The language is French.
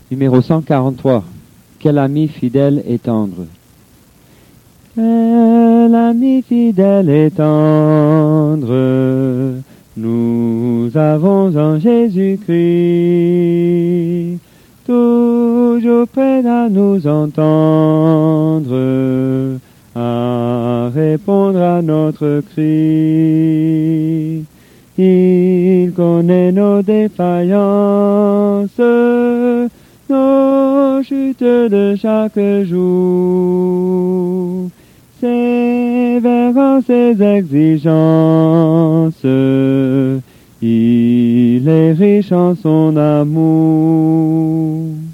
Numéro 143. Quel ami fidèle et tendre. Quel ami fidèle et tendre nous avons en Jésus-Christ, toujours prêt à nous entendre, à répondre à notre cri. Il connaît nos défaillances, nos chutes de chaque jour, sévère en ses exigences, il est riche en son amour.